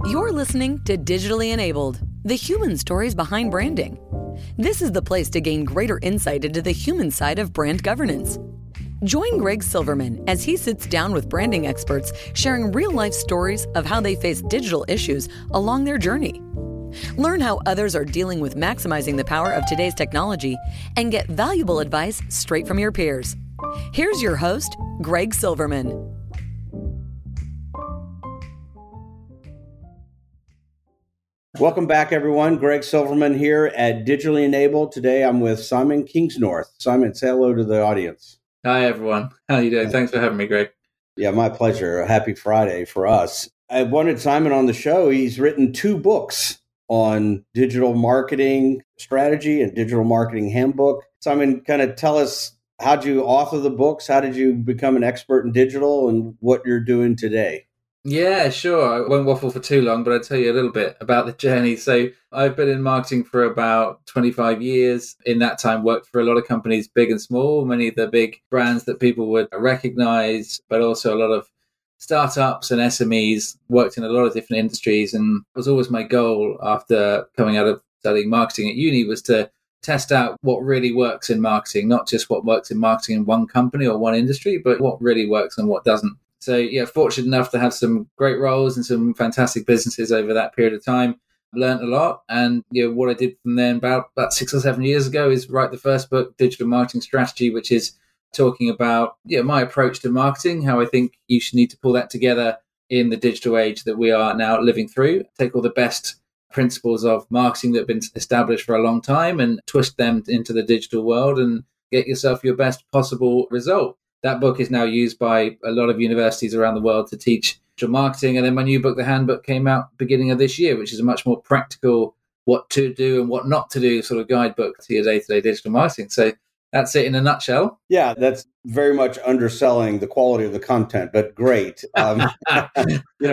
You're listening to Digitally Enabled, the human stories behind branding. This is the place to gain greater insight into the human side of brand governance. Join Greg Silverman as he sits down with branding experts sharing real-life stories of how they face digital issues along their journey. Learn how others are dealing with maximizing the power of today's technology and get valuable advice straight from your peers. Here's your host, Greg Silverman. Welcome back, everyone. Greg Silverman here at Digitally Enabled. Today, I'm with Simon Kingsnorth. Simon, say hello to the audience. Hi, everyone. How are you doing? Thanks for having me, Greg. Yeah, my pleasure. A happy Friday for us. I wanted Simon on the show. He's written 2 books on digital marketing strategy and digital marketing handbook. Simon, kind of tell us, how'd you author the books? How did you become an expert in digital and what you're doing today? Yeah, sure. I won't waffle for too long, but I'll tell you a little bit about the journey. So I've been in marketing for about 25 years. In that time, worked for a lot of companies, big and small, many of the big brands that people would recognize, but also a lot of startups and SMEs, worked in a lot of different industries. And it was always my goal after coming out of studying marketing at uni was to test out what really works in marketing, not just what works in marketing in one company or one industry, but what really works and what doesn't. So, yeah, fortunate enough to have some great roles and some fantastic businesses over that period of time. Learned a lot. And what I did from then about 6 or 7 years ago is write the first book, Digital Marketing Strategy, which is talking about my approach to marketing, how I think you should need to pull that together in the digital age that we are now living through. Take all the best principles of marketing that have been established for a long time and twist them into the digital world and get yourself your best possible result. That book is now used by a lot of universities around the world to teach digital marketing. And then my new book, The Handbook, came out beginning of this year, which is a much more practical what to do and what not to do sort of guidebook to your day-to-day digital marketing. So that's it in a nutshell. Yeah, that's very much underselling the quality of the content, but great. We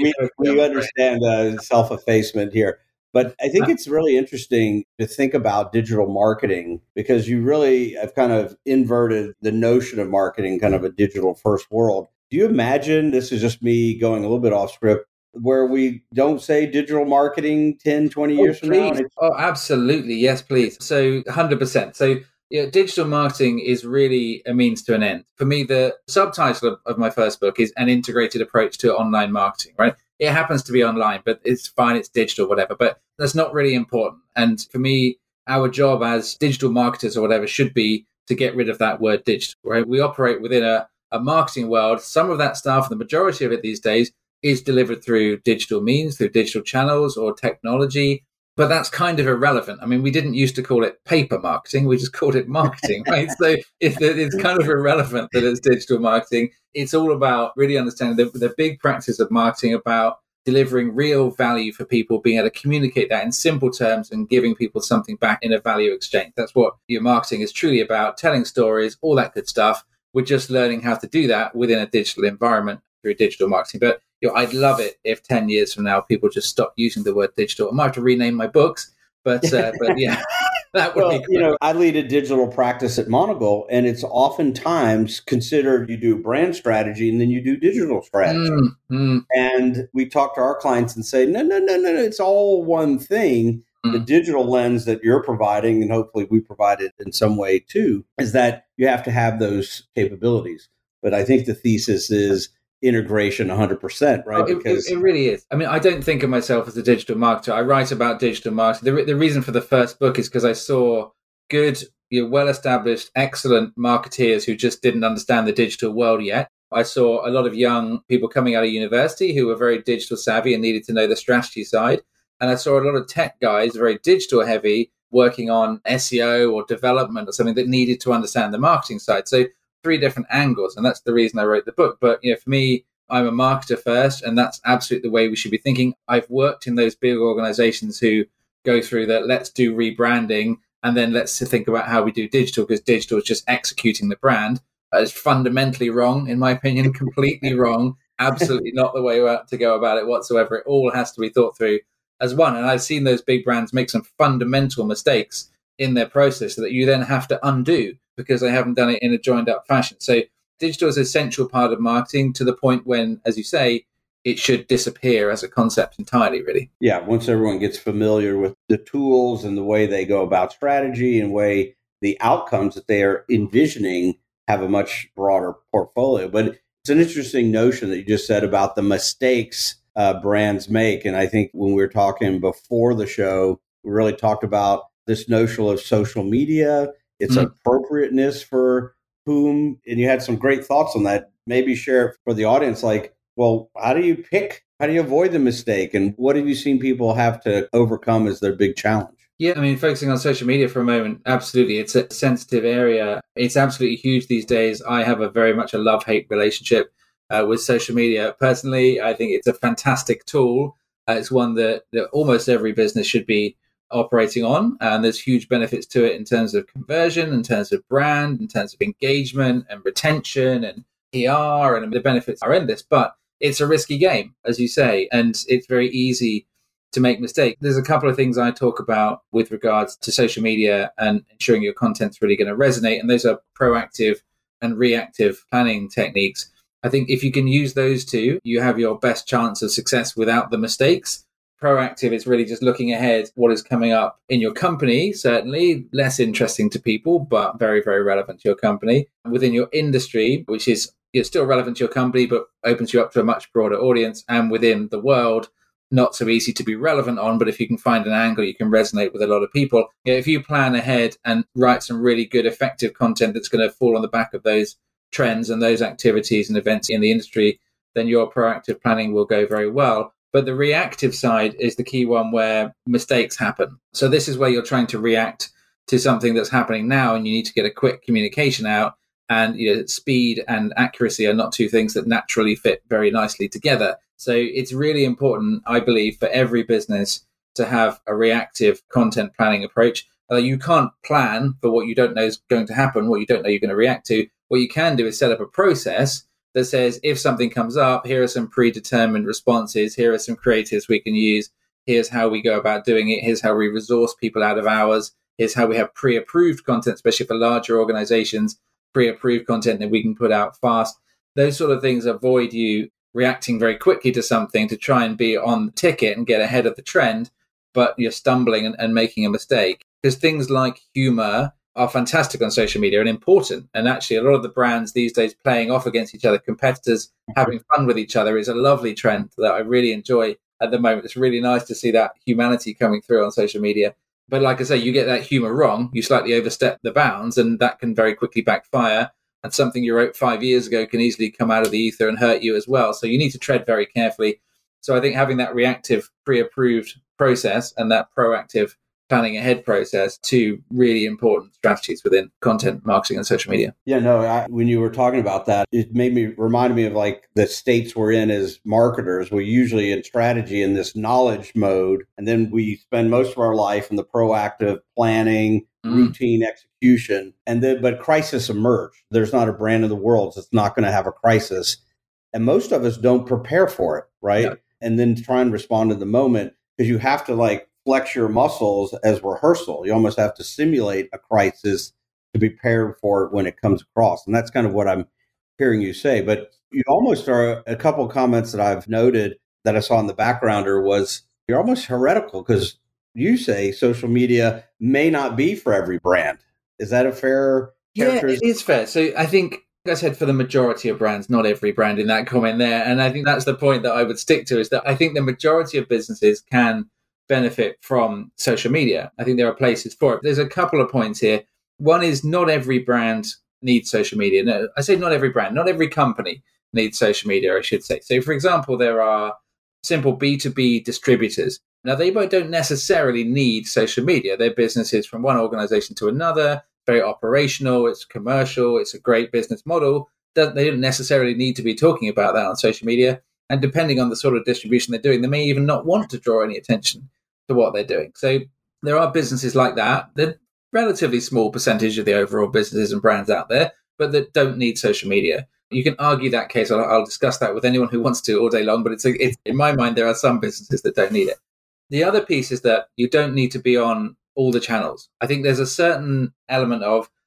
understand self-effacement here. But I think it's really interesting to think about digital marketing because you really have kind of inverted the notion of marketing, kind of a digital first world. Do you imagine, this is just me going a little bit off script, where we don't say digital marketing 10, 20 years from now? Oh, absolutely. Yes, please. So 100%. So digital marketing is really a means to an end. For me, the subtitle of my first book is An Integrated Approach to Online Marketing, right? It happens to be online, but it's fine, it's digital, whatever. But that's not really important. And for me, our job as digital marketers or whatever should be to get rid of that word digital, right? We operate within a marketing world. Some of that stuff, the majority of it these days, is delivered through digital means, through digital channels or technology. But that's kind of irrelevant. I mean, we didn't used to call it paper marketing. We just called it marketing, right? So it's kind of irrelevant that it's digital marketing. It's all about really understanding the big practice of marketing about delivering real value for people, being able to communicate that in simple terms and giving people something back in a value exchange. That's what your marketing is truly about, telling stories, all that good stuff. We're just learning how to do that within a digital environment through digital marketing. But I'd love it if 10 years from now people just stop using the word digital. I might have to rename my books, but yeah, that would be cool. I lead a digital practice at Monocle, and it's oftentimes considered you do brand strategy and then you do digital strategy. And we talk to our clients and say, no, it's all one thing. The digital lens that you're providing, and hopefully we provide it in some way too, is that you have to have those capabilities. But I think the thesis is integration 100%, right? Because it really is. I mean, I don't think of myself as a digital marketer. I write about digital marketing. The reason for the first book is because I saw good, well-established, excellent marketeers who just didn't understand the digital world yet. I saw a lot of young people coming out of university who were very digital savvy and needed to know the strategy side. And I saw a lot of tech guys, very digital heavy, working on SEO or development or something that needed to understand the marketing side. So 3 different angles, and that's the reason I wrote the book. But for me, I'm a marketer first, and that's absolutely the way we should be thinking. I've worked in those big organizations who go through that, let's do rebranding, and then let's think about how we do digital, because digital is just executing the brand. It's fundamentally wrong, in my opinion, completely wrong, absolutely not the way to go about it whatsoever. It all has to be thought through as one. And I've seen those big brands make some fundamental mistakes in their process that you then have to undo because they haven't done it in a joined up fashion. So digital is an essential part of marketing to the point when, as you say, it should disappear as a concept entirely, really. Yeah, once everyone gets familiar with the tools and the way they go about strategy and way the outcomes that they are envisioning have a much broader portfolio. But it's an interesting notion that you just said about the mistakes brands make. And I think when we were talking before the show, we really talked about this notion of social media, its appropriateness for whom, and you had some great thoughts on that. Maybe share it for the audience, like, well, how do you avoid the mistake? And what have you seen people have to overcome as their big challenge? Yeah, I mean, focusing on social media for a moment, absolutely. It's a sensitive area. It's absolutely huge these days. I have very much a love-hate relationship with social media. Personally, I think it's a fantastic tool. It's one that almost every business should be operating on. And there's huge benefits to it in terms of conversion, in terms of brand, in terms of engagement and retention and PR, and the benefits are endless. But it's a risky game, as you say, and it's very easy to make mistakes. There's a couple of things I talk about with regards to social media and ensuring your content's really going to resonate. And those are proactive and reactive planning techniques. I think if you can use those two, you have your best chance of success without the mistakes. Proactive is really just looking ahead, what is coming up in your company, certainly less interesting to people, but very, very relevant to your company. Within your industry, which is still relevant to your company, but opens you up to a much broader audience. And within the world, not so easy to be relevant on, but if you can find an angle, you can resonate with a lot of people. If you plan ahead and write some really good, effective content that's going to fall on the back of those trends and those activities and events in the industry, then your proactive planning will go very well. But the reactive side is the key one where mistakes happen. So this is where you're trying to react to something that's happening now, and you need to get a quick communication out. And speed and accuracy are not two things that naturally fit very nicely together. So it's really important, I believe, for every business to have a reactive content planning approach. You can't plan for what you don't know is going to happen, what you don't know you're going to react to. What you can do is set up a process that says, if something comes up, here are some predetermined responses, here are some creatives we can use, here's how we go about doing it, here's how we resource people out of hours, here's how we have pre-approved content, especially for larger organizations, pre-approved content that we can put out fast. Those sort of things avoid you reacting very quickly to something to try and be on the ticket and get ahead of the trend, but you're stumbling and making a mistake. Because things like humor are fantastic on social media and important. And actually, a lot of the brands these days playing off against each other, competitors having fun with each other, is a lovely trend that I really enjoy at the moment. It's really nice to see that humanity coming through on social media. But like I say, you get that humor wrong, you slightly overstep the bounds, and that can very quickly backfire. And something you wrote 5 years ago can easily come out of the ether and hurt you as well. So you need to tread very carefully. So I think having that reactive, pre-approved process and that proactive planning ahead process, two really important strategies within content marketing and social media. Yeah, no, when you were talking about that, it reminded me of like the states we're in as marketers. We're usually in strategy in this knowledge mode, and then we spend most of our life in the proactive planning, routine execution, but crisis emerged. There's not a brand in the world that's not going to have a crisis, and most of us don't prepare for it, right? Yeah. And then try and respond to the moment, because you have to like flex your muscles as rehearsal. You almost have to simulate a crisis to be prepared for it when it comes across. And that's kind of what I'm hearing you say. But you almost are, a couple of comments that I've noted that I saw in the backgrounder was you're almost heretical, because you say social media may not be for every brand. Is that a fair characterization? Yeah, it is fair. So I think, like I said, for the majority of brands, not every brand in that comment there. And I think that's the point that I would stick to, is that I think the majority of businesses can benefit from social media. I think there are places for it. There's a couple of points here. One is not every brand needs social media. No, I say not every brand, not every company needs social media, I should say. So, for example, there are simple B2B distributors. Now, they don't necessarily need social media. They're businesses from one organization to another, very operational, it's commercial, it's a great business model. They don't necessarily need to be talking about that on social media. And depending on the sort of distribution they're doing, they may even not want to draw any attention to what they're doing. So there are businesses like that. They're relatively small percentage of the overall businesses and brands out there, but that don't need social media. You can argue that case. I'll discuss that with anyone who wants to all day long, but it's in my mind, there are some businesses that don't need it. The other piece is that you don't need to be on all the channels. I think there's a certain element of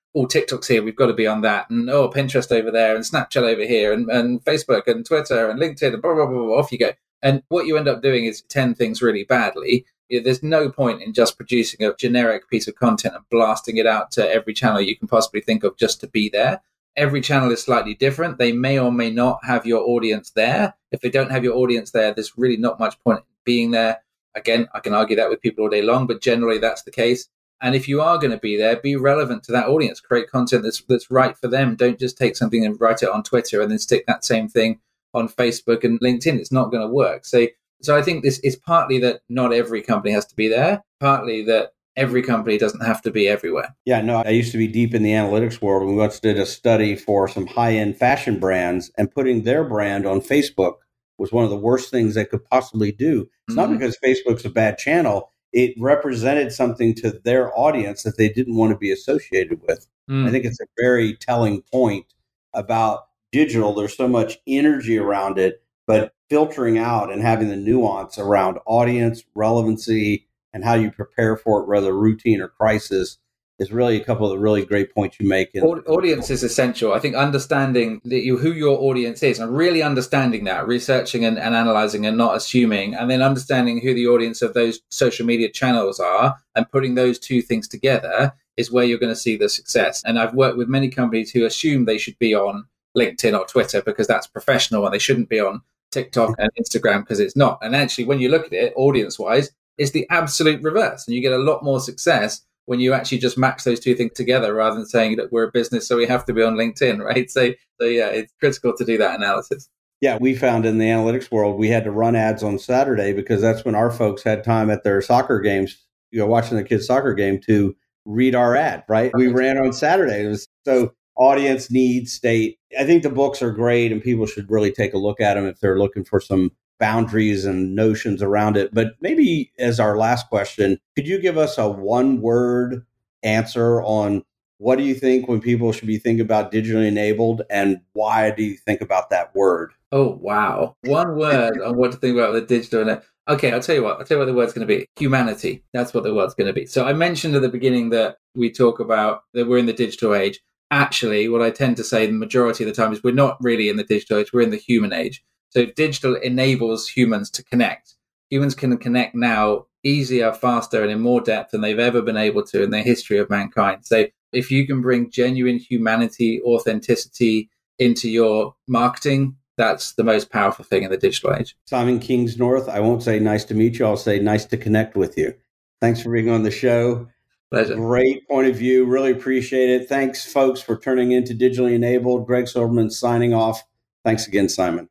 oh, TikTok's here, we've got to be on that. And oh, Pinterest over there and Snapchat over here and Facebook and Twitter and LinkedIn and blah, blah, blah, blah, off you go. And what you end up doing is 10 things really badly. There's no point in just producing a generic piece of content and blasting it out to every channel you can possibly think of just to be there. Every channel is slightly different. They may or may not have your audience there. If they don't have your audience there, there's really not much point in being there. Again, I can argue that with people all day long, but generally that's the case. And if you are going to be there, be relevant to that audience. Create content that's right for them. Don't just take something and write it on Twitter and then stick that same thing on Facebook and LinkedIn. It's not going to work. So I think this is partly that not every company has to be there, partly that every company doesn't have to be everywhere. Yeah, no, I used to be deep in the analytics world. We once did a study for some high-end fashion brands, and putting their brand on Facebook was one of the worst things they could possibly do. It's not because Facebook's a bad channel. It represented something to their audience that they didn't want to be associated with. I think it's a very telling point about digital. There's so much energy around it, but filtering out and having the nuance around audience, relevancy, and how you prepare for it, whether routine or crisis, is really a couple of the really great points you make. Audience is essential. I think understanding who your audience is and really understanding that, researching and analyzing and not assuming, and then understanding who the audience of those social media channels are and putting those two things together is where you're going to see the success. And I've worked with many companies who assume they should be on LinkedIn or Twitter because that's professional and they shouldn't be on TikTok and Instagram because it's not. And actually, when you look at it, audience-wise, it's the absolute reverse. And you get a lot more success when you actually just match those two things together rather than saying that we're a business, so we have to be on LinkedIn, right? So yeah, it's critical to do that analysis. Yeah, we found in the analytics world, we had to run ads on Saturday because that's when our folks had time at their soccer games, watching the kids' soccer game to read our ad, right? We ran on Saturday. It was so audience, need, state. I think the books are great and people should really take a look at them if they're looking for some boundaries and notions around it. But maybe as our last question, could you give us a one-word answer on what do you think when people should be thinking about digitally enabled and why do you think about that word? Oh, wow. One word on what to think about the digital. Okay, I'll tell you what the word's going to be. Humanity. That's what the word's going to be. So I mentioned at the beginning that we talk about that we're in the digital age. Actually, what I tend to say the majority of the time is we're not really in the digital age. We're in the human age. So digital enables humans to connect. Humans can connect now easier, faster, and in more depth than they've ever been able to in the history of mankind. So if you can bring genuine humanity, authenticity into your marketing, that's the most powerful thing in the digital age. Simon Kingsnorth, I won't say nice to meet you. I'll say nice to connect with you. Thanks for being on the show. Pleasure. Great point of view. Really appreciate it. Thanks, folks, for turning into Digitally Enabled. Greg Silverman signing off. Thanks again, Simon.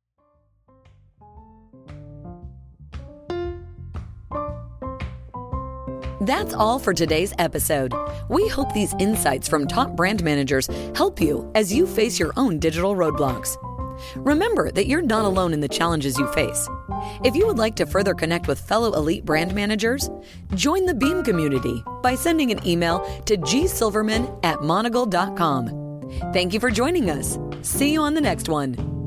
That's all for today's episode. We hope these insights from top brand managers help you as you face your own digital roadblocks. Remember that you're not alone in the challenges you face. If you would like to further connect with fellow elite brand managers, join the Beam community by sending an email to gsilverman@monagle.com. Thank you for joining us. See you on the next one.